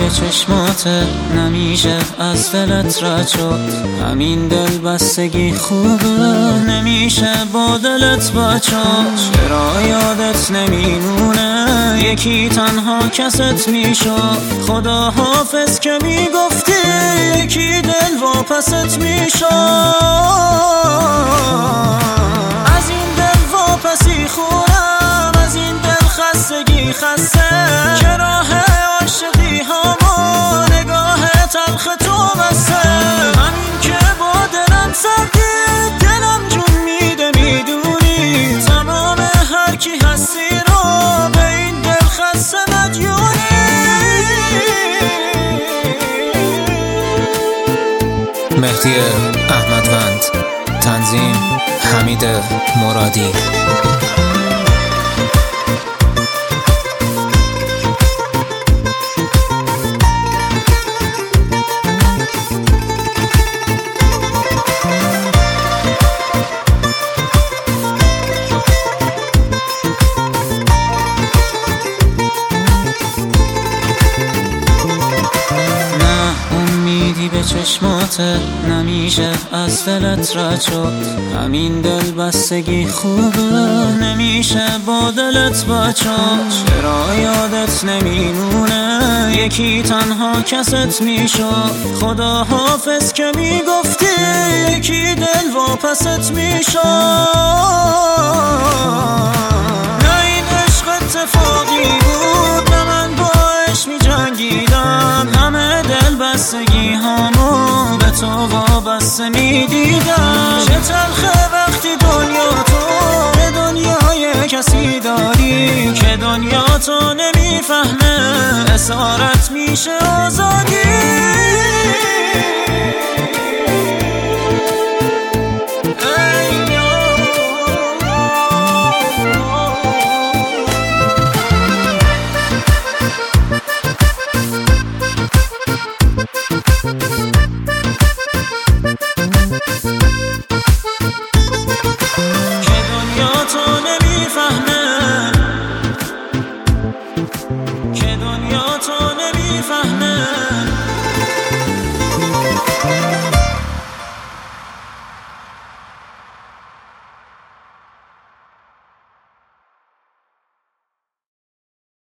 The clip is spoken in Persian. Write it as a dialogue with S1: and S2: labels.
S1: به چشمات نمیشه از دلت رد شد. همین دل بستگی خوبه نمیشه با دلت بچاد. چرا یادت نمیمونه یکی تنها کست میشد. خدا حافظ که میگفتی یکی دل واپست میشد. از این دل واپسی خورم، از این دل خستگی خسته که راه عاشقی همو نگاه تلخ تو بسته. همین که با دلم سردی دلم جون میده میدونی. تمام هر کی هستی رو به این دل خسته مدیونی.
S2: مهدی احمدوند، تنظیم حمید مرادی.
S1: به چشمات نمیشه از دلت رد شد. همین دل بستگی خوبه نمیشه با دلت بچاد. چرا یادت نمیمونه یکی تنها کست میشد. خدا حافظ که میگفتی یکی دل واپست میشد. نه این عشق اتفاقی بود، نه من باش میجنگیدم. همه دل بستگی همو به تو وابسته میدیدم. چه تلخه وقتی دنیا تو به دنیای کسی داری که دنیا تو نمیفهمه اسارت میشه آزادی. که دنیا تو نمیفهمه